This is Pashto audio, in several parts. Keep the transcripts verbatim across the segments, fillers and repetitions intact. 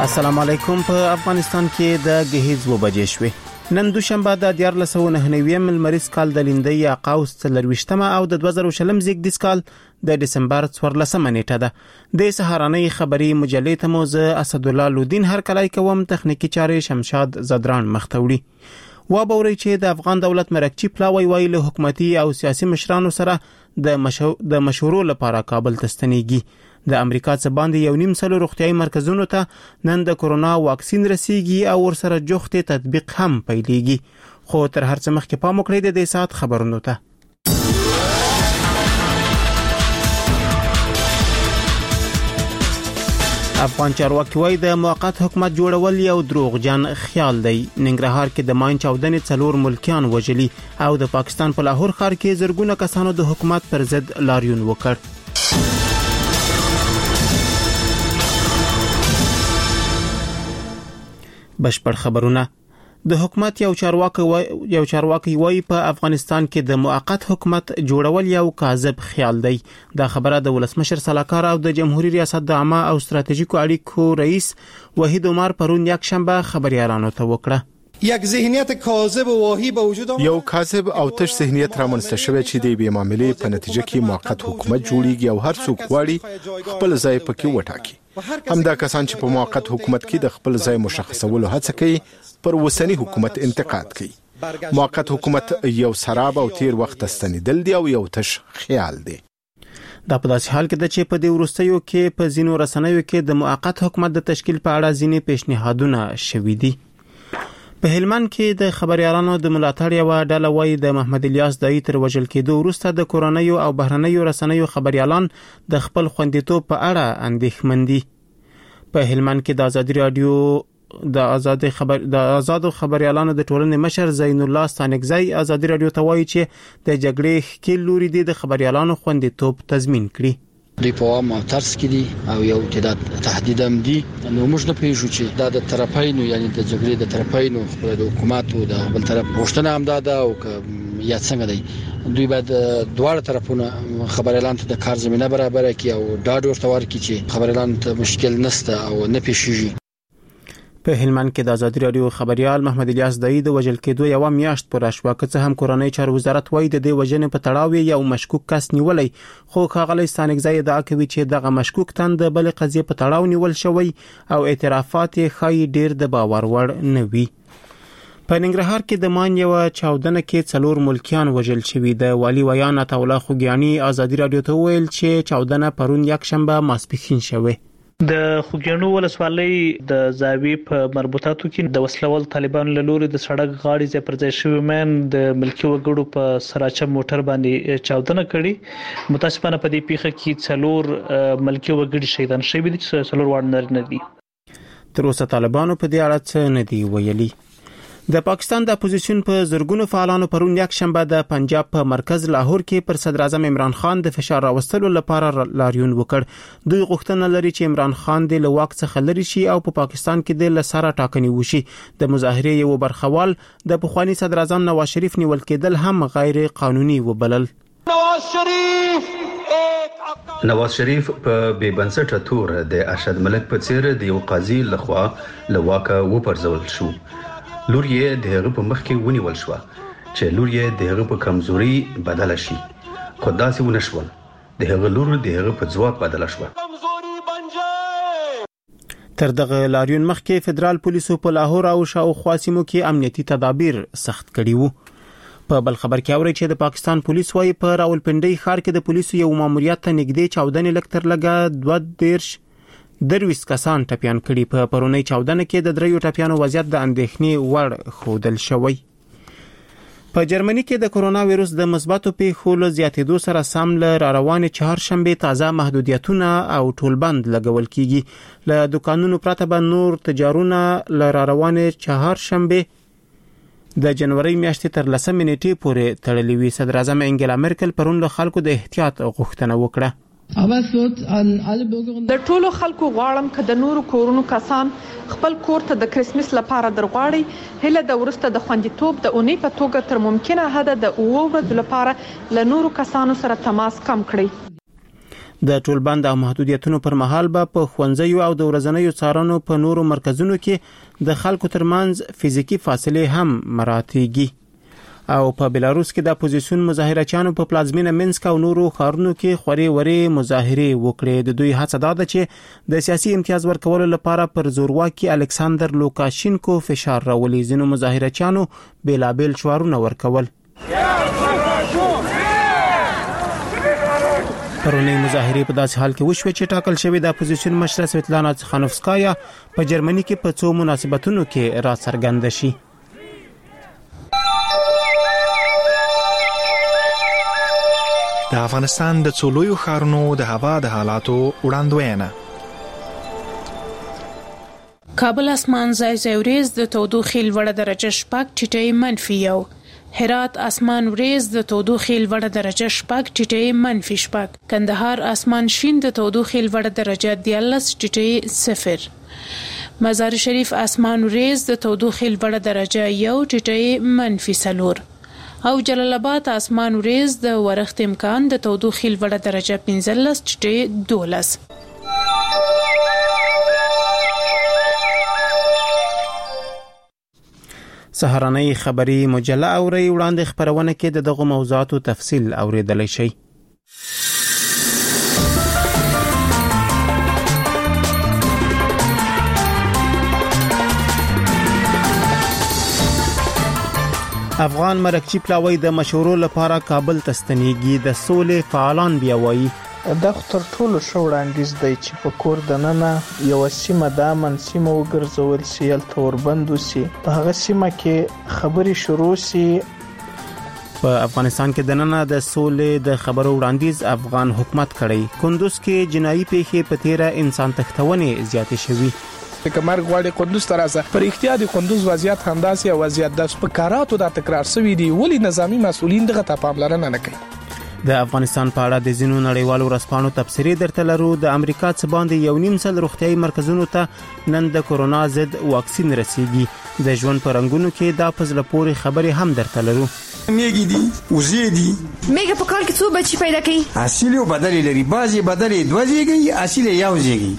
السلام علیکم. په افغانستان کې د غهیز و بجې شوې. نن دوشنبه د دیارلس سوه نهه نوي ملمریز کال د لیندۍ یا قوس څلرویشتمه او د دوه زره شلم زیږدیز کال د دسمبر څوارلسمه نیټه ده. د سهارنۍ خبري مجلې ته مو زه اسدالله لودین هر کله کوم، تخنیکی چارې شمشاد زدران مختوړي. و باوري چې د افغان دولت مرکچی پلاوی ویل حکومتي او سیاسي مشرانو سره د مشو د مشورو لپاره کابل ته ستنېږي. د امریکا څخه باندې یو نیم سلو روغتيایي مرکزونو ته نن د کورونا واکسین رسیږي او ورسره جوخته تطبیق هم پیلېږي. خو تر هر څه مخکې پام وکړئ د دې سات خبرونو ته. افغان چارواکي وايي د موقت حکومت جوړول یو دروغجن خیال دی. ننګرهار کې د ماین چاودنې څلور ملکیان وژلي او د پاکستان په لاهور ښار کې زرګونه کسانو د حکومت پر ضد لاریون وکړ. بشپړ خبرونه. د حکومت یو چارواکي یو چارواکي وايي په افغانستان کې د موقت حکومت جوړول یو کاذب خیال دی. دا خبره د ولسمشر سلاکار او د جمهوریت ریاست د عامه او ستراتیژیکو اړیکو رئیس وحید عمر پرون یک شنبه خبريالانو ته وکړه. یک ذهنیت کاذب و واهی به وجود آمد. یو کاذب او تش ذهنیت رامنځته شوی چې د بې معاملې په نتیجه کې موقت حکومت جوړیږي او هر څوک غواړي خپل ځای پکې وټاکي. همدا کسان چې په موقت حکومت کې د خپل ځای مشخصولو هڅه کوي پر وسنی حکومت انتقاد کوي. موقت حکومت یو سراب او تیر وخت ستنیدل دی او یو تش خیال دی. دا په داسې حال کې ده چې په دې وروستیو کې په ځینو رسنیو کې د موقت حکومت د تشکیل په اړه ځینې پیشنهادونه شوي دي. په هلمند کې د خبريالانو د ملاتړ یو ډله وايي د محمد الیاس دای تر وژل کېدو وروسته د کورونیو او بهرنیو رسنیو خبريالان د خپل خوندیتوب په اړه اندېښمن دي. په هلمند کې د ازادي رادیو د آزاد خبر د آزادو خبريالانو د ټولنې مشر زین الله ستانکزی ازادي رادیو ته وایي چې د جګړې ښکیل لوري دي د خبريالانو خوندیتوب تضمین کړي. دوی په عام او ترس کې دي او یو تعداد تهدید هم دي. نو موږ نه پېژو چې دا د طرفینو یعنی د جګړې د طرفینو د حکومت او د بل طرف غوښتنه هم ده او یا څنګه دی. دوی باید دواړه طرفونه خبريالان ته د کار زمينه برابر کړي او ډاډ ورته ورکړي چې خبريالان ته مشکل نشته او نه پېښیږي. په هلمند کې د ازادي رادیو خبريال محمد الیاس دای د وژل کېدو یو میاشت پر شوا که هم کورنۍ چارو وزارت وایي د دې وژنې په تړاو یو مشکوک کس نیولای، خو ښاغلی ستانکزی ادعا کوي چې دغه مشکوک تن د بل قضیې په تړاو نیول شوی او اعترافات یې ښایي ډیر د باور وړ نه وي. په ننګرهار کې د مان یو چاودنه کې څلور ملکیان وژل شوي. د والی ویان عطاالله خوګیانی ازادي رادیو ته ویل چې چاودنه پرون یک شنبه ماسپښین شوه. د خوګیانو ولسوالۍ د زاوی په مربوطاتو کې د وسلوال طالبانو له لوري د سړک غاړې ځای پر ځای شوی مین د ملکی وګړو په سراچه موټر باندې چاودنه کړي. متاسفانه په دې پیښه کې څلور ملکی وګړي شهیدان شوي دي چې څلور واړه نارینه دي. تر اوسه طالبانو په دې اړه څه نه دی ویلي. د پاکستان د اپوزیشن په زرګونو فعالانو پرون یک شنبه د پنجاب په مرکز لاهور کې پر صدر اعظم عمران خان د فشار راوستلو لپاره لاریون وکړ. دوی غوښتنه لري چې عمران خان د لواک څخه لري شي او په پا پاکستان کې د لسره ټاکنې وشي. د مظاهرې یو برخوال د پخوانی صدر اعظم نواز شریف نیول کېدل هم غیر قانوني وبلل. نواز شریف نواز شریف په بې بنسټه تور د ارشد ملک په څیر د یو قاضي لخوا لواکه وپرځول شو. لور یې د هغه په مخ کې ونیول شو چې لور یې د هغه په کمزوري بدل شي، خو داسې ونه شول. د هغه لور د هغه په ځواک بدل شو. تر دغه لاریون مخکې فدرال پولیسو په لاهور او شاوخوا سیمو کې امنیتي تدابیر سخت کړي وو. په بل خبر کې اوري چې د پاکستان پولیس وايي په راولپنډي ښار کې د پولیسو یو ماموریت ته نږدې چاودنې لکتر لګا دوه دیرش درویس کسان ټپیان کړي. په پرونی چاودنه کې د دریو ټپیانو وضعیت د اندېښنې وړ ښودل شوی. په جرمني کې د کرونا وایروس د مثبتو پیښو له زیاتېدو سره سم له روانې چهارشنبه تازه محدودیتونه او ټولبند لګول کیږي. له دکانونو پرته به نور تجارونه له روانې چهارشنبه د جنوري میاشتې تر لسمې نیټې پورې تړلې وي. صدر اعظم انګلا مرکل پرون له خلکو د احتیاط غوښتنه وکړه. د ټولو خلکو غواړم که د نورو کورونو کسان خپل کور ته د کریسمس لپاره درغواړي، هله د ورسته د خوندیتوب د اونۍ په توګه تر ممکنه حد د اوو ورځې لپاره له نورو کسانو سره تماس کم کړئ. د ټولبند او محدودیتونو پر مهال به په ښوونځیو او د ورځنیو څارنو په نورو مرکزونو کې د خلکو ترمنځ فزیکی فاصله هم مراعاتېږي. او په بلاروس کې د اپوزیسیون مظاهرچیانو په پلازمینه منسک او نورو ښارونو کې خوري وري مظاهره وکړې. د دوی هڅه دا ده چې د سیاسي امتیاز ورکولو لپاره پر زورواکي الکساندر لوکاشینکو فشار راولي. ځینو مظاهرچیانو بیلابیل شعارونه ورکول. پرونی مظاهره په داسې حال کې وشوه چې ټاکل شوی د اپوزیسیون مشره سویتلانا تخانوفسکایا په جرمني کې په څو مناسبتونو کې را څرګنده شي. د افغانستان د څولویو ښارونو د هوا د حالاتو وړاندوینه. کابل اسمان ځای ځای وريز د تودوخې لوړه درجه شپږ ټیټه منفي یو. هرات اسمان وريز د تودوخې لوړه درجه شپږ ټیټه منفي شپږ. کندهار اسمان شین د تودوخې لوړه درجه دیارلس ټیټه صفر. مزار شریف اسمان وريز د تودوخې لوړه درجه یو ټیټه منفي څلور. او جلال آباد اسمان وريز د ورښت امکان د تودوخې لوړه درجه پنځلس ټیټه دولس. سهارنۍ خبری مجله اوري وړاندې خبرونه کې د دغه موضوعاتو تفصیل اوریدلای شئ. افغان مرکچی پلاوی د مشورو لپاره کابل ته ستنېږي. د سولې فعالان بیا وایي دا تر ټولو ښه وړاندیز دی چې په کور دننه یو سیمه د امن سیمه وګرځول شي، هلته وربند وشي، په هغه سیمه کې خبرې شروع شي. په افغانستان کې دننه د سولې د خبرو وړاندیز افغان حکومت کړی. کندوز کې جنایي پیښې په تیره انسان تښتونې زیاتې شوي. کمر غواړي کندوز ترازه پر اختیار د کندوز وضعیت همداسې او وضعیت د سپکاراتو د تکرار شوی دی. ولی نظامی مسؤلین دغه ته پاملرنه نه کوي. د افغانستان په اړه د ځینو نړیوالو ورځپاڼو تبصرې درته لرو. د امریکا څخه باندې یو نیم سل روغتيایي مرکزونو ته نن د کورونا ضد واکسین رسیږي. د ژوند په رنګونو کې دا پزله پورې خبرې هم درته لرو. میګي دي وزې دي میګه په کال کې څو بچي پیدا کړي. اصلي او بدلی لري. بازي بدلی دوځيږي، اصلي یو ځيږي.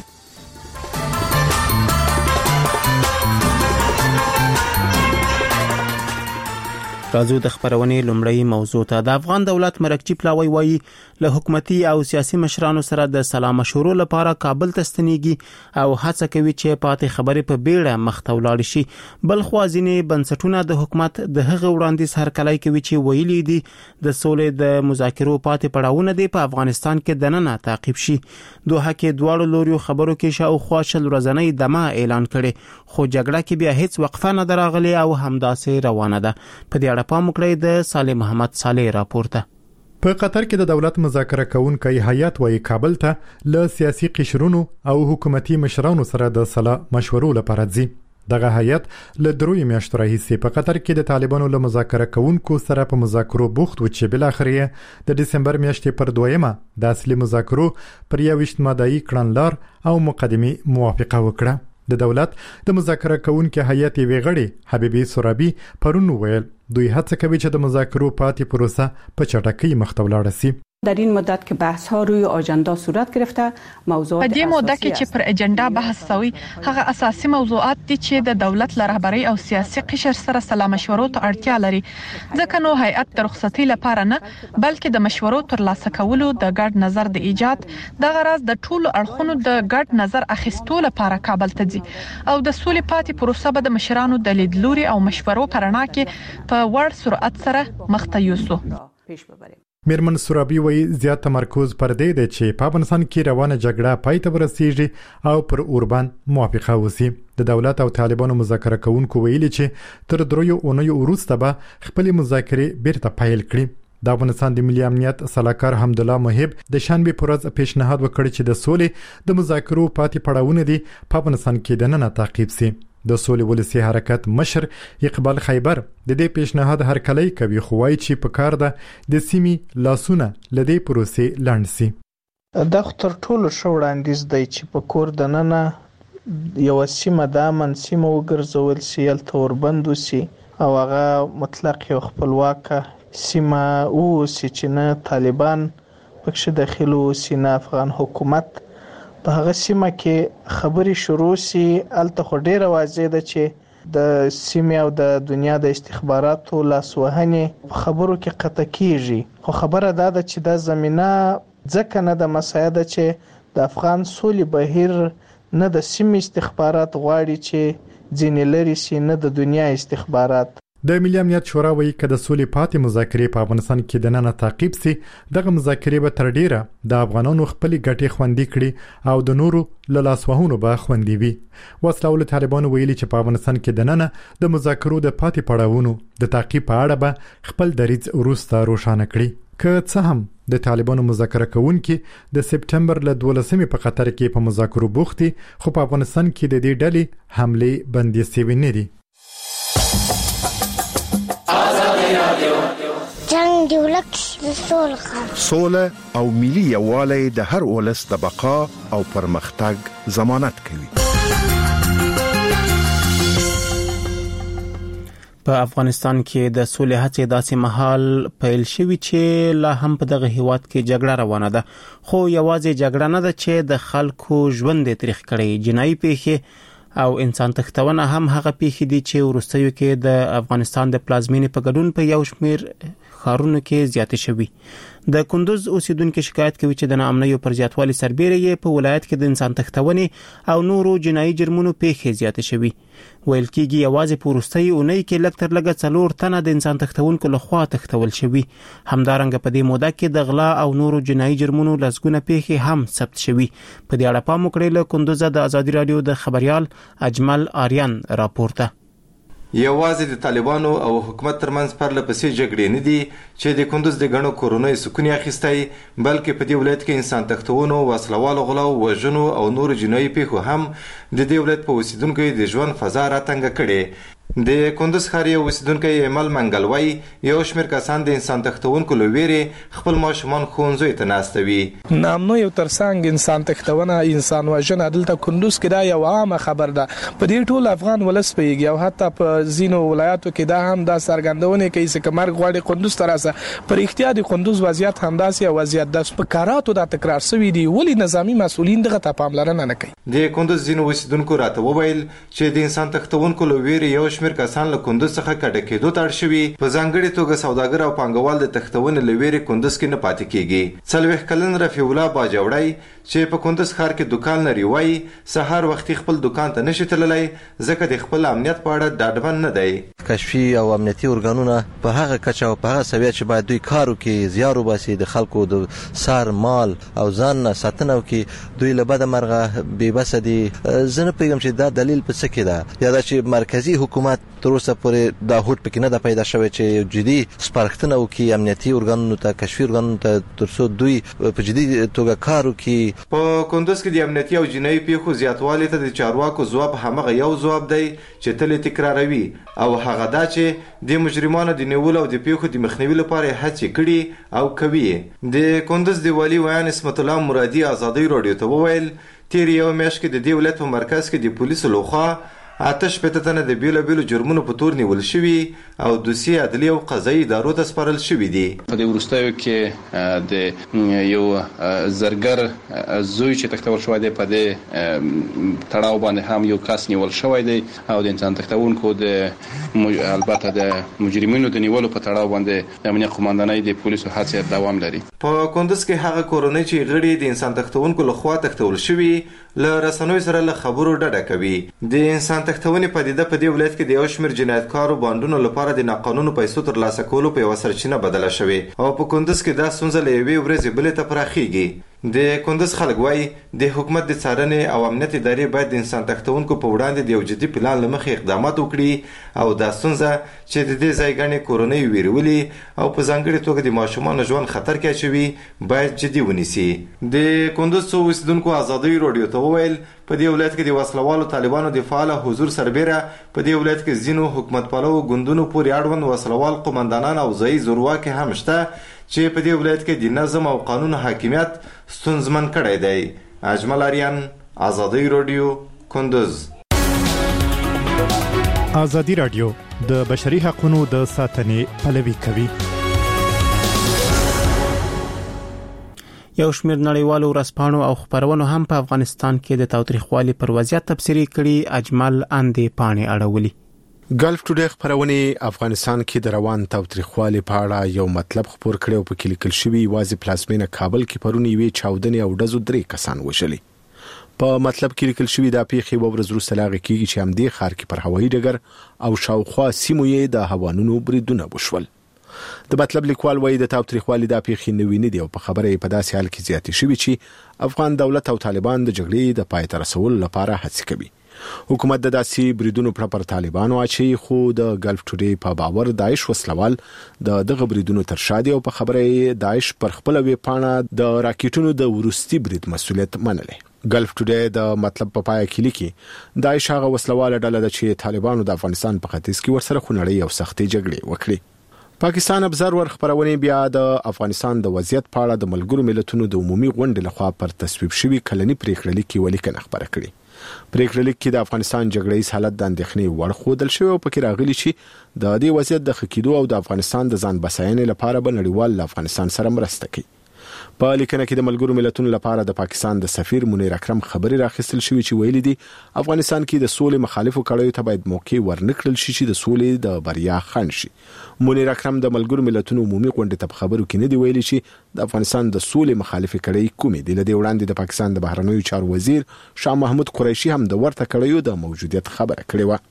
راځو د خبرونې لومړی موضوع ته. د افغان دولت مرکچی پلاوی وایي له حکومتي او سیاسي مشرانو سره د سلا مشورو لپاره کابل ته ستنېږي او هڅه کوي چې پاتې خبرې په بیړه مخ ته ولاړ شي. بل خو ځینې بنسټونه د حکومت د هغه وړاندیز هرکلی کوي چې ویلي دي د سولې د مذاکرو پاتې پړاوونه دی په افغانستان کې دننه تعقیب شي. دوه کې دواړو لوريو خبرو کې شاوخوا شل ورځنۍ دمه اعلان کړي، خو جګړه کې بیا هیڅ وقفه نه دراغلي او همداسې روانه ده. په دې اړه پام وکړئ د صالح محمد صالح راپورته. په قطر کې د دولت مذاکره کوونکي هیئت وايي کابل ته له سیاسي قشرونو او حکومتي مشرانو سره د صلاح مشورو لپاره ځي. دغه هیئت له دروي میاشتو راهیسې په قطر کې د طالبانو له مذاکره کوونکو سره په مذاکرو بوخت و چې بل اخر د دسمبر میاشتې پر دویمه د اصلي مذاکرو پر یوشت ماده‌ای کړنلار او مقدمي موافقه وکړه. د دولت د مذاکره کوونکو هیئت ویغړي حبیبي سورابي پرون ویل دوی هڅه کوي چې د مذاکرو پاتې پروسه په چټکۍ مخ ته ولاړ شي. در این مدت که بحث ها روی آژاندا صورت گرفته موضوعات په دې مدت کې چې پر اجنډا بحث شوی هغه اساسي موضوعات دي چې د دولت له رهبرۍ او سیاسي قشر سره سلا مشورو ته اړتیا لري. ځکه نو هیئت د رخصتي لپاره نه بلکې د مشورو ترلاسه کولو د ګډ نظر د ایجاد د غرض د ټولو اړخونو د ګډ نظر اخیستو لپاره کابل ته ځي او د سولې پاتې پروسه به د مشرانو د لیدلوري او مشورو پرانا کې په وړ سرعت سره مخ ته یوسو. میرمن سورابي وایي زیات تمرکز پر دې دی چې په افغانستان کې روانه جګړه پای ته ورسیږي او پر اوربان موافقه وسی. د دولت او طالبانو مذاکره کوونکو ویلي چې تر دریو اونیو وروسته به خپل مذاکرې بیرته پیل کړي. د افغانستان د ملي امنیت صلاحکار حمدالله محب د شنبه پر ورځ پیشنهاد وکړ چې د سولې د مذاکرو پاتې پړاوونه دي په افغانستان کې دننه تعقیب شي. د سولې ولسی حرکت مشر اقبال خیبر د دې پیشنهاد هرکلی کوي، خو وايي چې په کار ده د سیمې لاسونه لدې پروسې لاندې سي. دا تر ټولو ښه وړاندیز دی چې په کور دننه یو سیمه د امن سیمه وګرځول شي، هلته وربند وشي او هغه مطلق یو خپلواک سیمه اوسي چې نه طالبان پکښ داخلو سینا افغان حکومت په هغه سیمه کې خبري شروع سي الته خو ډیره واضح ده چې د سیمې او د دنیا د استخباراتو لاسوهنې په خبرو کې قطع کیږي خو خبره دا ده چې دا زمينه ځکه نه د مسایده چې د افغان سولې بهیر نه د سیمې استخبارات غواړي چې ځینې لري سي نه د دنیا استخبارات. د ملي امنیت شورا وایي چې د سولې پاتې مذاکرې په افغانستان کې د نن تعقیب سي دغه مذاکرې به تر ډیره د افغانانو خپل ګټې خوندي کړي او د نورو له لاسوهنو به خوندي وي. وسلوال طالبانو ویلي چې په افغانستان کې د نن د مذاکرو د پاتې پړاوونو د تعقیب په اړه به خپل دریځ وروسته روښانه کړي. که څه هم د طالبانو مذاکره کوونکي د سپټمبر له دولسمې په قطر کې په مذاکرو بوختي خو په افغانستان کې د دې ډلې حمله بندي سوي نه دي. جنگ دی ولک سوله سوله او ملي یووالی د هر ولس د بقا او پرمختګ ضمانت کوي. په افغانستان کې د سولې هڅې داسې مهال پیل شوي چې لا هم په دغه هیواد کې جګړه روانه ده خو یوازې جګړه نه ده چې د خلکو ژوند تریخ کړي جنایي پیښې او انسان تختونه هم هغه پیښې دي چې ورستیو کې د افغانستان د پلازمینې په ګډون په یو شمیر خارونو کې زیاتې شوي. د کندوز اوسیدونکو شکایت کوي چې د ناامنیو پر زیاتوالي سربېره یې په ولایت کې د انسان تختونې او نورو جنایي جرمونو پیښې زیاتې شوي. ویل کېږي یوازې په وروستۍ اونۍ کې لږ تر لږه څلور تنه د انسان تختونکو لخوا تختول شوي. همدارنګه په دې موده کې د غلا او نورو جنایي جرمونو لسګونه پیښې هم ثبت شوي. په دې اړه پام وکړئ. له کندوزه د ازادي رادیو د خبريال اجمل آریان راپورته. یوازې د طالبانو او حکومت ترمنځ پرله پسې جګړې نه دي چې د کندوز د غنو کورونو سکونی اخیستای بلکې په دې ولایت کې انسان تختونو وسلوالو غلاو وژنو او نور جنایي پیښو هم د دې ولایت په اوسیدونکو د ژوند فضا راتنګ کړي. د کندوز ښار یو اوسیدونکی ایمل منګلوي یو شمېر کسان د انسان تختونکو لویری خپل ماشومان ښوونځیو ته ناستوي. نامنو یو ترڅنګ انسان تختونه انسان وژنه دلته کندوز کې دا یو عامه خبر ده. په دې ټول افغان ولس پیږي او حتی په زینو ولایتو کې دا هم دا سرګندونه کوي چې کمر غواړي کندوز تراسه پر احتیاط کندوز وضعیت همداسې وضعیت د سپکاراتو د تکرار شوی دی ولی نظامی مسؤلین دغه ته پاملرنه نه کوي. د کندوز زینو اوسیدونکو راته وویل چې د انسان تختونکو لویری یو شمېر کسان له کندوز څخه کډه کېدو ته اړ شوي. په ځانګړې توګه سوداګر او پانګوال د تختونې لویری کندوز کې نه پاتې کیږي. څلوېښت کلن رفیع الله باجوړی چې په کندوز ښار کې دکان لري وایي سهار وختي خپل دکان ته نشي تللی ځکه د خپل امنیت په اړه ډاډمن نه دی. کشفي او امنیتي ارګانونه په هغه کچه او په هغه سویه چې باید دوی کار وکړي زیار وباسي د خلکو د سر مال او ځان ساتنه وکړي دوی له بده مرغه بې بسه دي. زه نه پوهېږم چې دا دلیل په څه کې ده یا دا چې مرکزي حکومت تر اوسه پورې دا هوډ پکې نه ده پیدا شوی چې جدي سپارښتنه وکړي امنیتي ارګانونو ته کشفي ارګانونو ته تر څو دوی په جدي توګه کار وکړي. په کندوز کې د امنیتي او جنایي پیښو زیاتوالی ته د چارواکو ځواب همغه یو ځواب دی چې تل تکراروي او هغه دا چې د مجرمانو د نیولو او د پیښو د مخنیوي لپاره هڅې کړي او کوي. د کندوز د والي ویان اسمت الله مرادي ازادي رادیو ته وویل تیر یو میاشت کې د دې ولایت په مرکز کې د پولیسو لخوا آتش شپېته تنه د بیلو بیلو جرمونو په تور نیول شوي او دوسیې عدلي او قضایي ادارو ته سپارل شوي دي. په دې وروستیو کې د یو زرګر زوی چې تختول شوی دی په دې تړاو باندې هم یو کس نیول شوی دی او د انسان تختونکو د البته د مجرمینو د نیولو په تړاو باندې د امنیت قوماندانۍ د پولیسو هڅې دوام لري. په کندوز کې هغه کورنۍ چې غړي د انسان تختونکو لخوا تختول شوي له رسنیو سره له خبرو ډډه کوي. د انسان تختونې پدیده په دې ولایت کې د یو شمېر جنایتکارو باندونو لپاره د ناقانونه پیسو ترلاسه کولو په یوه سرچینه بدله شوې او په کندوز کې دا ستونزه له یوې ورځې بلې ته پراخیږي. د کندوز خلک وایي د حکومت د څارنې او امنیت ادارې باید د انسان تختونکو په وړاندې د یو جدي پلان له مخې اقدامات وکړي او دا ستونزه چې د دې ځای ګڼې کورنۍ ویرولي او په ځانګړې توګه د ماشومانو ژوند خطر کې اچوي باید جدي ونیسي. د کندوز څو اوسیدونکو ازادي رادیو ته وویل په دې ولایت کې د وسلوالو طالبانو د فعال حضور سربېره په دې ولایت کې ځینو حکومت پالو ګوندونو پورې اړوند وسلوال قومندانان او ځایي زورواکي هم شته چې په دې ولایت کې د نظم او قانون حاکمیت ستونزمن کړی دی. اجمل آریان ازادي رادیو کندوز. ازادي رادیو د بشري حقوقو د ساتنې پلوي کوي. یو شمېر نړیوالو ورځپاڼو او خبرونو هم په افغانستان کې د تاوتریخوالي پر وضعیت تبصرې کړي. اجمل اندې پاڼې اړولي. ګلف ټوډے خبرونه افغانستان کې د روان تاوتریخوالي په اړه یو مطلب خبر کړي او په کې لیکل شوی واځي پلازمینه کابل کې پرونی وی چاودنې او ډزو درې کسان وشلي. په مطلب کې لیکل شوی دا پیښې وبرز روسه لاغه کېږي چې هم دې خار کې پر هوایي ډګر او شاوخوا سیمو یې د هوانونو بریدونه وشول. د مطلب لیکوال وایي د تاوتریخوالي دا پیښې نوې نه دي او په خبره په داسې حال کې زیاتې شوي چې افغان دولت او طالبان د جګړې د پای ته رسولو لپاره هڅې کوي. حکومت د داسې بریدونو پر طالبانو اچي خو د ګلف ټوډے په باور داعش وسلوال د دغه بریدونو تر شا دي او په خبره داعش پر خپل وی پاڼه د راکټونو د ورستي برید مسولیت منلې. ګلف ټوډے د مطلب په پای کې لیکي داعش هغه وسلواله ډله ده چې طالبانو د افغانستان په ختیځ کې ورسره خونړۍ او سختې جګړې وکړي. پاکستان ابزرور خبرونه بیا د افغانستان د وضعیت په اړه د ملګرو ملتونو د عمومي غونډې لخوا پر تصویب شوی کلنی پریکړه لیکي ولیکنه خبره کړي. پریکړه لیک کې د افغانستان جګړې حالت د اندېښنې وړ خودل شوی او پکې راغلي چې د دې وضعیت د خکېدو او د افغانستان د ځان بساینې لپاره به نړیوال افغانستان سره مرسته کوي. په لیکنه کې د ملګرو ملتونو لپاره د پاکستان د سفیر منیر اکرم خبري راخستل شوی چې ویلي دي افغانستان کې د سولې مخالفو کړیو ته باید موقع ورنکړل شي چې د سولې د بریا خنډ شي. منیر اکرم د ملګرو ملتونو عمومي غونډې ته خبرو کې نه دی ویلي چې د افغانستان د سولې مخالفه کړی کومې دي. لدې وړاندې د پاکستان د بهرنیو چارو وزیر شاه محمود قریشي هم د ورته کړیو د موجودیت خبره کړې و.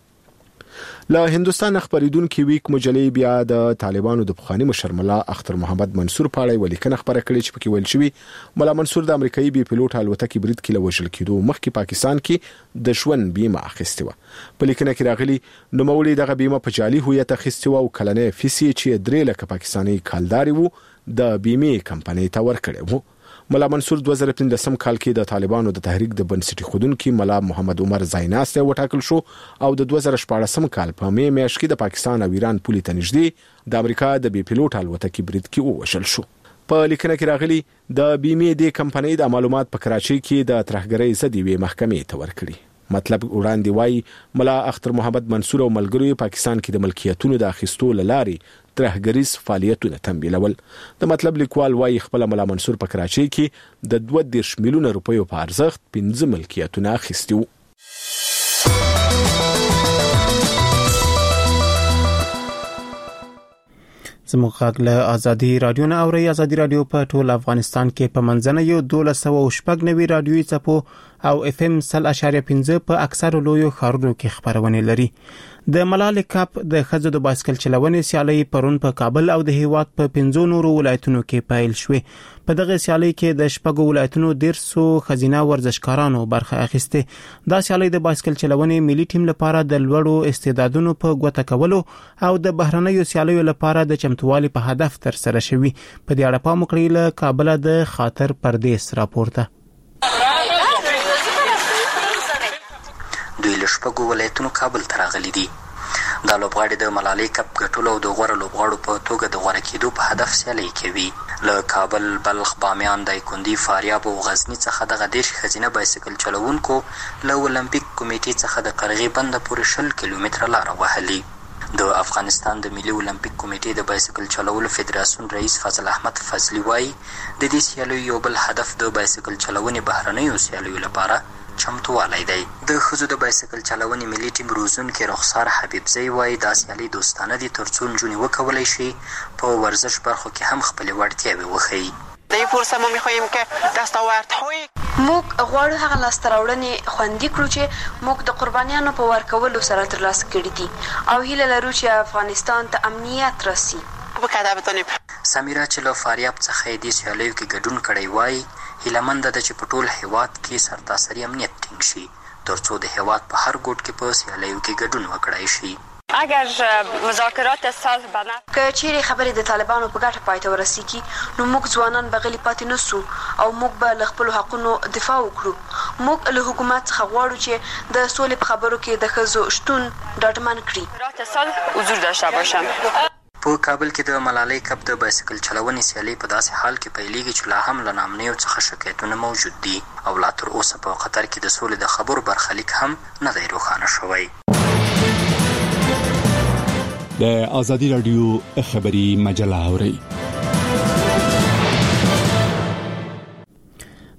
له هندستان خبریدونکو ویک مجلې بیا د طالبانو د بخاري مشر ملا اختر محمد منصور په اړه ولیکنه خبره کړې چې پکې ویل شوی ملا منصور د امریکایي بي پیلوټ الوتکې برید کې لوشل کېدو مخکې پاکستان کې د ژوند بیمه اخیستې و. په لیکنه کې راغلي نو مولوی دغه بیمه په جعلي هویت اخیستې و او کلنې فیسي چې درې لکه پاکستاني کالداري وو د بیمه کمپنۍ ته ورکړې وو. ملا منصور دوه زره پنځم کال کې د طالبانو د تحریک د بنسټي خودونکو ملا محمد عمر زایناسته وټاکل شو او د دوه زره شپږم کال په می میاشت کې د پاکستان او ایران پولي ته نږدې د امریکا د بي پیلوټ الوتکې برید کې ووشل شو. په لیکنه کې راغلي د بیمه د کمپنۍ د معلومات په کراچۍ کې د ترهګرۍ ضد وی محکمې ته ورکړي. مطلب وړاندې وایي ملا اختر محمد منصور او ملګرو پاکستان کې د ملکیتونو د اخیستو لاري ترهګریز فعالیتونه تمویلول. د مطلب لیکوال وایي خپل ملا منصور په کراچۍ کې د دوه دېرش میلیونه روپیو په ارزښت پنځه ملکیتونه اخیستي وو. زموږ غږ له ازادي رادیو نه اوري. ازادي رادیو په ټول افغانستان کې په منځنۍ دولس سوه شپږ نوي رادیوي څپو او اف ام صل اشاریه پنځه په اکثر لویو ښارونو کې خبرونه لري. د ملالۍ کپ د ښځو د بایسکل چلونې سیالي پرون په کابل او د هیواد په پنځو نورو ولایتونو کې پیل شوې. په دغه سیالي کې د شپږو ولایتونو ډیرسو ښځینه ورزشکارانو برخه اخیسته. دا سیالي د بایسکل چلونې ملي ټیم لپاره د لوړو استعدادونو په ګوته کولو او د بهرنیو سیالیو لپاره د چمتووالي په هدف تر سره شوی. په دې اړه پام وکړئ. له کابل د خاطر پردیس راپورته. دوی له شپږو ولایتونو کابل ته راغلي دي. دا لوبغاړي د ملالۍ کپ ګټلو او د غوره لوبغاړو په توګه د غوره کېدو په هدف سیالي کوي. له کابل، بلخ، بامیان، دایکندي، فاریاب او غزني څخه دغه دېرش ښځینه بایسکل چلوونکو له اولمپیک کمیټې څخه د قرغې بنده پورې شل کیلومتره لاره وهلي. د افغانستان د ملي اولمپیک کمیټې د بایسکل چلولو فدراسیون رئیس فضل احمد فضلي وایي د دې سیالیو یو بل هدف د بایسکل چلونې بهرنیو سیالیو لپاره چمتووالی دی. د ښځو د بایسکل چلونې ملي ټیم روزونکې رخسار حبیبزی وایي دا سیالي دوستانه دي ترڅو نجونې وکولی شي په ورزش برخو کې هم خپلې وړتیاوې وښیي. در این فرصت ما می‌خواهیم که دستاوردهای موږ غواړو هغه لاسته راوړنې خوندي کړو چې موږ د قربانیانو په ورکولو سره ترلاسه کړي دي او هیله لرو چې افغانستان ته امنیت راسي. سمیرا چې له فاریاب څخه یې دې سیالیو کې ګډون کړی وایي هیلهمنده ده چې په ټول هیواد کې سرتاسري امنیت ټینګ شي ترڅو د هیواد په هر ګوټ کې په سیالیو کې ګډون وکړای شي. اگر مذاکرات صلح بنا که چیرې خبرې د طالبانو په ګټه پای ته ورسیږي نو موږ ځوانان به غلي پاتې نسو او موږ به له خپلو حقونو دفاع وکړو. موږ له حکومت څخه غواړو چې د سولې په خبرو کې د ښځو شتون ډاډمن کړي. صلح حضور داشته باشن. په کابل کې د ملالۍ کپ د بایسکل چلونې سیالي په داسې حال کې پیلېږي چې لا هم له ناامنیو څخه شکایتونه موجود دي او لا تر اوسه په قطر کې د سولې د خبرو برخلیک هم نه دی روښانه شوی. د ازادي راډیو خبري مجله اورئ.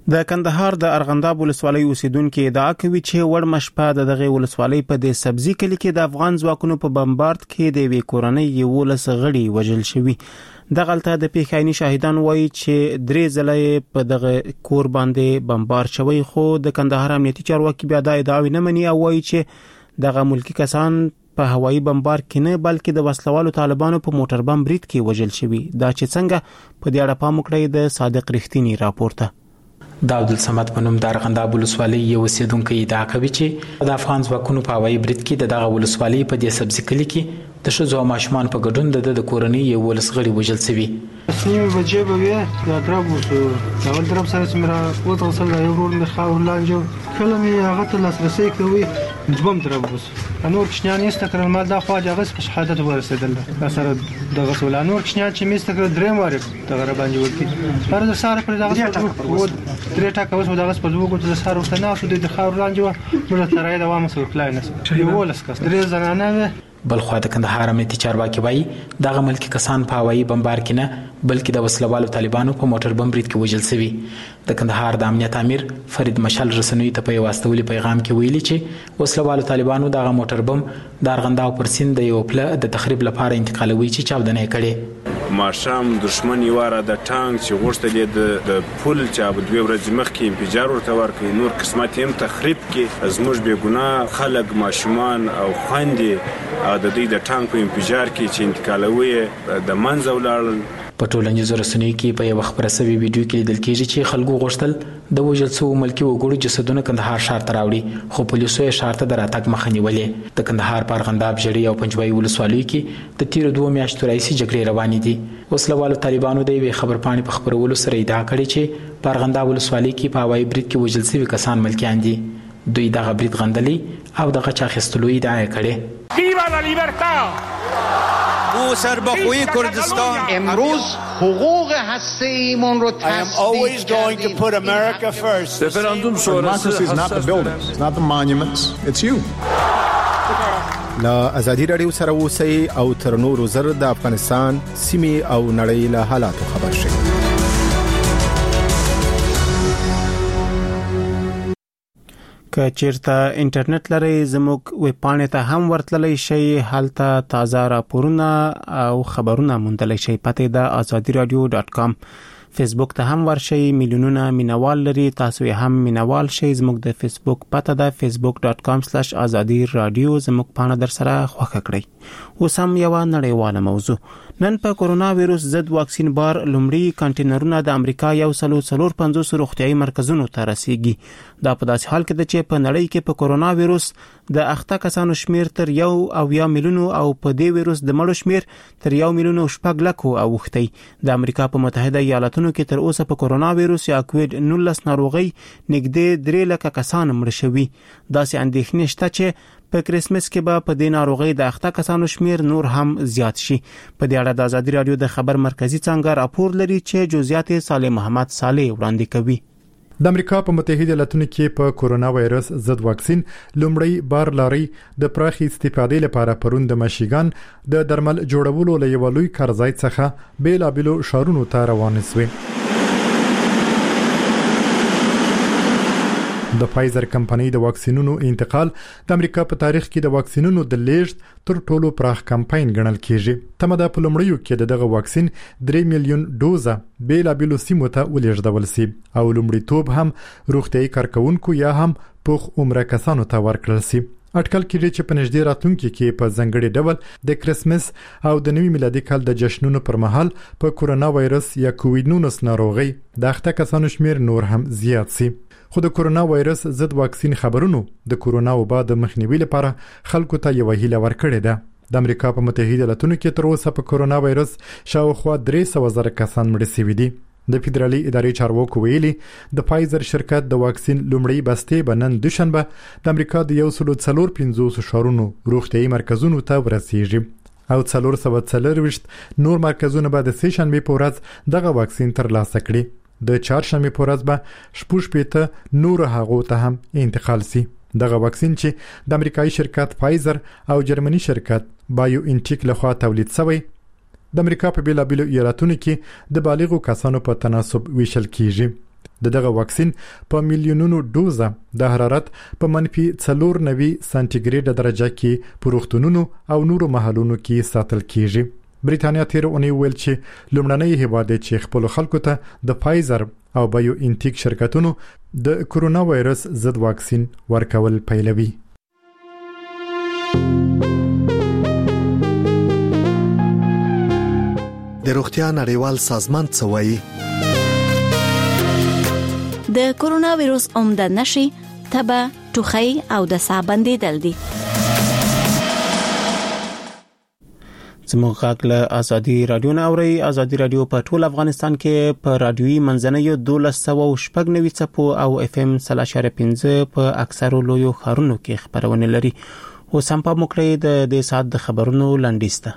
د کندهار د ارغنداب ولسوالۍ اوسیدونکو ادعا کوي چې وړ مشپه د دغه ولسوالۍ په د سبزي کلی کې د افغان ځواکونو په بمبارد کې د وی کورنۍ یو لس غړي وژل شوی. دغلته د پیښایني شاهدان وایي چې درې ځله په دغه کور باندې بمبار شوی، خو د کندهار امنیتي چارواکي بیا د ادعا نه مني او وایي چې دغه ملکی کسان په هوایي بمبار کې نه بلکې د وسلوالو طالبانو په موټر بم برید کې وژل شوی. دا چې څنګه په دې اړه پام وکړئ د صادق رښتینی راپورته. د عبدالصمد په نوم د ارغنداب ولسوالۍ یو اوسیدونکی ادعا کوي چې د افغان ځواکونو په هوایي برید کې دغه ولسوالۍ په دې سبزي کلي کې د ښځو او ماشومان په ګډون د کورنۍ یو ولس غړي وژل شوي. نیمه بجې به وي د درب وسو اول درب سره چې مرا وتغسل یو ورور مې خاور لانجو کله مې هغه ته لاسرسي کوي دوم درب وسو نور کشنیان یې ستکرل ما دا خو هغه په شهادت ورسېدل دا سره د غسل نور کشنیان چې مې ستکرل درې واره د غره باندې ورکی پر د ساره پر دغه و درې ټاکه وسو دغه په دوه ګوت د ساره وسنه شو د خاور لانجو موږ ترای د وامه سور کلاینس یو ولس کس درې زنانه بلخوا د کندهار امنیتي چارواکي وایي دغه ملکی کسان په هوایي بمبار کې نه بلکې د وسلوالو طالبانو په موټر بم برید کې وژل شوي. د کندهار د امنیت امیر فرید مشال رسنوي ته په یو واستولي پیغام کې ویلي چې وسلوالو طالبانو دغه موټر بم د ارغنداب پر سیند د یو پله د تخریب لپاره انتقالوي چې چاودنه یې کړې. ماشام دشمن یواره د ټانک چې غوښتل د پل چې په دوه ورځې مخکې انفجار ورته ورکړي نور قسمت هم تخریب کې زموږ بې ګناه خلک ماشومان او خويندې د دې د ټانک په انفجار کې چې انتقالوي د منځ ولاړل. په ټولنیزو رسنیو کې په یو خبره سوي ویډیو کې لیدل کېږي چې خلکو غوښتل د وژل شوو ملکی وګړو جسدونه کندهار ښار ته راوړي، خو پولیسو یې ښار ته د راتګ مخه نیولې. د کندهار په ارغنداب ژړۍ او پنجوایي ولسوالیو کې د تیرو دوه میاشتو راهیسې جګړې روانې دي. وسلوالو طالبانو د یوې خبرپاڼې په خپرولو سره ادعا کړې چې په ارغنداب ولسوالۍ کې په هوایي برید کې وژل شوي کسان ملکیان دي. دوی دغه برید غندلی او دغه چا اخیستلو ادعا یې کړې. ویوا لا لیبرتا او سربخوی کردستان امروز حقوق هسته‌ایمون رو تصدیق کردیم. رفراندوم شورای is not the buildings, it's not the monuments, it's you. لا ازادي رادیو سره اوسئ او تر نورو زر د افغانستان سیمې او نړۍ له حالاتو خبر شئ. که چیرته انټرنیټ لري زموږ ویب پاڼې ته هم ورتللی شئ، هلته تازه راپورونه او خبرونه موندلی شئ. پته د ازادي رادیو ډاټ کام. فیسبوک ته هم ورشئ، میلیونونه مینوال لري، تاسو یې هم مینوال شئ. زموږ د فیسبوک پته ده فیسبوک ډاټ کام سلاش ازادي رادیو. زموږ پاڼه در سره خوښه کړئ. اوس هم یو نړیواله موضوع. نن په کورونا وایروس ضد واکسین بار لومړی کانټینرونه د امریکا یو سلو څلور پنځوس روغتیايي مرکزونو ته رسیږي. دا په داسې حال کې ده چې په نړۍ کې په کورونا وایروس د اخته کسانو شمیر تر یو او یا میلیونو او په دې وایروس د مړو شمیر تر یو میلیون او شپږ لکو اوښتی. د امریکا په متحده ایالاتونو کې تر اوسه په کورونا وایروس یا کووید نولس ناروغي نږدې درې لکه کسان مړ شوي. داسې اندېښنې شته چې په کریسمس کې به په دې ناروغي د اخته کسانو شمیر نور هم زیات شي. په دې اړه د ازادي رادیو د خبر مرکزی څنګه راپور لري چې جزئیات صالح محمد صالح وړاندې کوي. د امریکا په متحده ایالاتونو کې په کورونا وایرس ضد واکسین لومړی بار لاري د پراخي استفادې لپاره پروند د مشیګان د درمل جوړولو له یو لوی کارځای څخه بیلابلو شهرونو ته روان شوی. د فایزر کمپنۍ د واکسینونو انتقال د امریکا په تاریخ کې د واکسینونو د لیږد تر ټولو پراخ کمپاین ګڼل کیږي. تمه ده په لومړیو کې دغه واکسین درې میلیون ډوزه بیلابلو سیمو ته ولېږدول شي او لومړیتوب هم روغتیايي کارکونکو یا هم پوخ عمره کسانو ته ورکړل شي. اټکل کېږي چې په نږدې راتلونکي کې په ځنګړي ډول د کریسمس او د نوي میلادي کال د جشنونو پر مهال په کورونا وایرس یا کووید نولس ناروغي د اخته کسانو شمیر نور هم زیات شي. خو د کورونا وایرس ضد واکسین خبرونو د کورونا وبا د مخنیوي لپاره خلکو ته یو هیله ورکړې ده. د امریکا په متحده ایالاتونو کې تر اوسه په کورونا وایرس شاوخوا درې سوه زره کسان مړ شوي دي. د فدرالي ادارې چارواکو ویلي د فایزر شرکت د واکسین لومړی بستې به نن دوشنبه د امریکا د یو سلو څلور پنځوس شهرونو روغتیايي مرکزونو ته ورسیږي او څلور سوه څلوېښت نور مرکزونه به د سه شنبې په ورځ دغه واکسین ترلاسه کړي. د چهارشنبې په ورځ به شپږ شپېته نور هغو ته هم انتقال شي. دغه واکسین چې د امریکایي شرکت فایزر او جرمني شرکت بایو انټیک لخوا تولید شوی د امریکا په بیلابلو ایالاتونو کې د بالغو کسانو په تناسب ویشل کیږي. د دغه واکسین په میلیونونو دوزه د حرارت په منفي څلور نوي سانتیګریډ درجه کې په روغتونونو او نورو محلونو کې ساتل کیږي. بریټانیا تیر اونۍ ویل چې لومړنی هیواد چې خپل خلکو ته د فایزر او بایو انټیک شرکتونو د کورونا وایرس ضد واکسین ورکول پیلوي. د روغتیا نړیوال سازمان څه وایي؟ د کورونا وایرس عمده نشي تبه، ټوخی او د ساه بندیدل دي. زموږ غږ له ازادي رادیو نه اوري. ازادي رادیو په ټول افغانستان کې په رادیوي منځنیو دولس سوه شپږ نوي څپو او اف ام سل اشاریه پنځه په اکثرو لویو ښارونو کې خبرونه لري. اوس هم په موکړې د دې سات د خبرونو لنډیسته.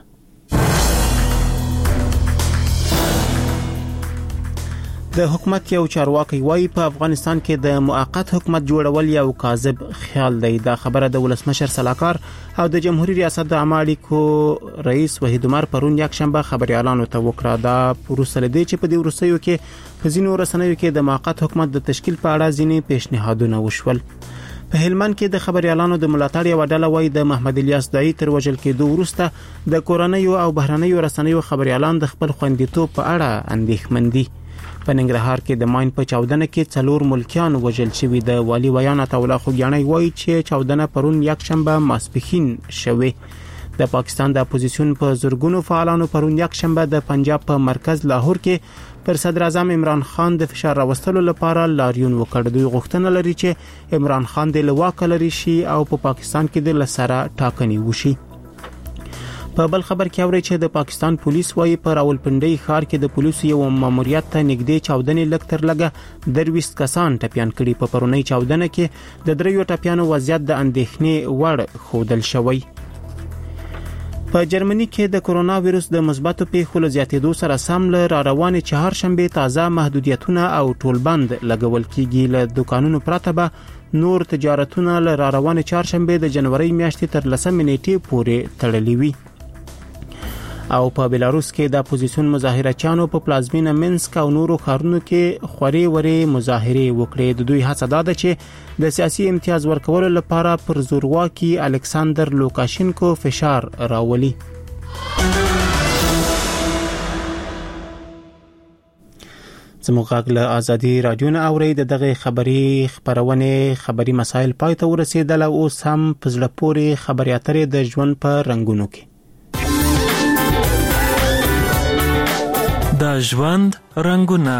د حکومت یو چارواکي وايي په افغانستان کې د موقت حکومت جوړول یو کاذب خیال دی. دا خبره د ولسمشر سلاکار او د جمهوریت ریاست د عامه اړیکو رئیس وحید عمر پرون یک شنبه خبريالانو ته وکړه. دا پروسه لدی چې په دې ورسېو کې په ځینو رسنیو کې د موقت حکومت د تشکیل په اړه ځینې پیشنهادونه وشول. په هلمند کې د خبريالانو د ملاتړ یو ډله وای د محمد الیاس دای تر وجل کېدو وروسته د کورونیو او بهرنیو رسنیو خبريالان د خپل خوندیتوب په اړه اندېښمن دي. په ننګرهار کې د ماین په چاودنه کې څلور ملکیان وژل شوي. د والی ویان عطاالله خوګیانی وایي چې چاودنه پرون یک شنبه ماسپښین شوه. د پاکستان د اپوزیسیون په زورګونو فعالانو پرون یک شنبه د پنجاب په مرکز لاهور کې پر صدر اعظم عمران خان د فشار راوستلو لپاره لاریون وکړ. دوی غوښتنه لري چې عمران خان د لواک لري شي او په پاکستان کې د لسره ټاکنې وشي. په بل خبر کې اوري چې د پاکستان پولیس وايي په راولپنډي ښار کې د پولیسو یو ماموریت ته نږدې چاودنې لکتر لګه درويست کسان ټپيان کړي. په پرونی چاودنه کې د دریو ټپيانو وضعیت د اندېښنې وړ خودل شوی. په جرمني کې د کورونا وایرس د مثبتو پیښو زیاتېدو سره سم له را روانې چهارشنبه تازه محدودیتونه او ټولبند لګول کیږي. له دکانونو پرته به نور تجارتونه له را روانې چهارشنبه د جنوري میاشتې تر لسمې نیټې پورې تړلې وي. او په بلاروس کې د اپوزیسیون مظاهرچیانو په پلازمینه منسک او نورو ښارونو کې خوري وري مظاهره وکړې. د دوی هڅه ده چې د سیاسي امتیاز ورکولو لپاره پر زورواکي الکساندر لوکاشینکو فشار راولي. زموږ غږ له ازادي رادیو نه اوري. دغه خبري خبرونه خبري مسایل پای ته ورسېدل او اوس هم په زړه پورې خبري اترې د ژوند په رنگونو کې. د ژوند رنگونه.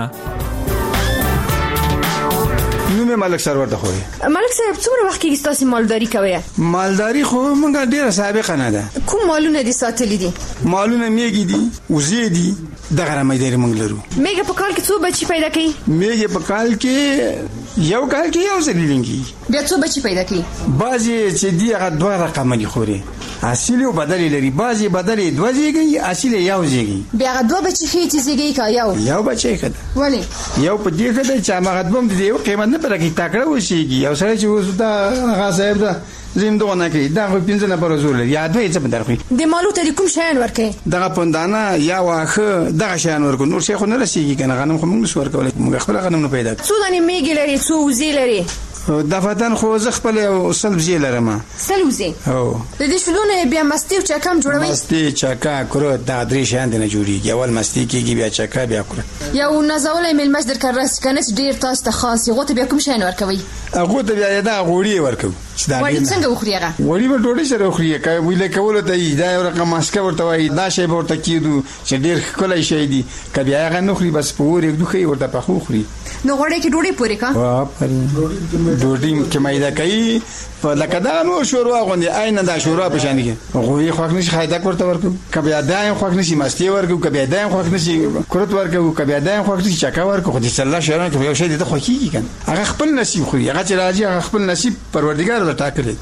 نومه ملک سرور ته خوې. ملک صاحب څومره وخت کې تاسو مالداري کوي؟ مالداري خو مونږه ډیره سابقه نه ده. کوم مالونه دي ساتلې دي؟ مالونه میګي دي، وزې دي، دغه رمېداري مونږ لرو. میګه په کال کې څو بچي پیدا کوي؟ میګه په کال کې یو کال کې یو ځلېږي. بیا څو بچي پیدا کوي؟ بعضي چې دی هغه دوه رقم دي خوري. اصلي او بدلی لري. بعضي بدلی دوه زیږي، اصلي یو زیږي. بیا هغه دوه بچي خېټي زیږي کا یو؟ یو بچي کده. ولی؟ یو په دې کده چې هغه دوم دي یو قیمت نه پرګی تاکړه وشيږي. یو سره چې اوس دا هغه صاحب دا زندونه کوي دا خو پنځه نه پر زول یا دوی څه بدرخي. د مالو ته کوم شیان ورکه؟ دغه پوندانه یا واخه دغه شیان ورکو. نور شي خو نه رسیږي کنه. غنم خو موږ شو ورکول موږ خپل غنم نه پیدا. څو دانه میګي لري، څو وزې لري؟ د فتن خو ز خپل سلبزی لرم. سلبزی؟ او د دې شلونه بیا مستی او چکم جوړوي؟ مستی چکا کړو دا درې شان نه جوړیږي. اول مستی کېږي بیا چکا بیا کړو. یو نزولې مل مصدر کړس کنه ډیر تاسو ته خاص یو ته بیا کوم شین ورکوي؟ هغه ته بیا دا غوړی ورکو. وړي څنګه وخوري هغه؟ وړي په ډوډۍ سره وخوري. کای ویل کول ته دا یو رقم ماسکه ورته وای. دا شی ورته کیدو چې ډیر کولای شي دي. کبي هغه نخري بس په ور یو دوخي ورته په خو خوري. نو غوړي کې ډوډۍ پورې کا؟ وا پر ډوډۍ کې مایده کوي. په لکه دا نو شوروا غوندي عین دا شوروا په شان کې. غوي خوښ نشي خایدا ورته ورکو. کبي دایم خوښ نشي مستی ورکو. کبي دایم خوښ نشي کورت ورکو. کبي دایم خوښ نشي چکا ورکو. خو دې الله شهران کې یو شی دې خو کیږي کنه. هغه خپل نصیب خوري. هغه چې راځي هغه خپل نصیب پروردګار له ټاکلي.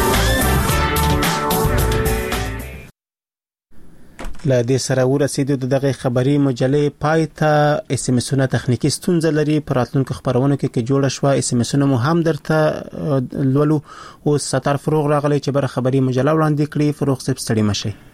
له دې سره ورسېدو د دغه خبري مجلې پای ته. اس ام اسونه تخنیکی ستونزه لري. پراتلونکو خبرونه کې کې جوړه شو. اس ام اسونه مو هم درته لولو. او ستار فروغ راغلی چې بر خبري مجله وړاندې کړي. فروغ صاحب ستړي مشي.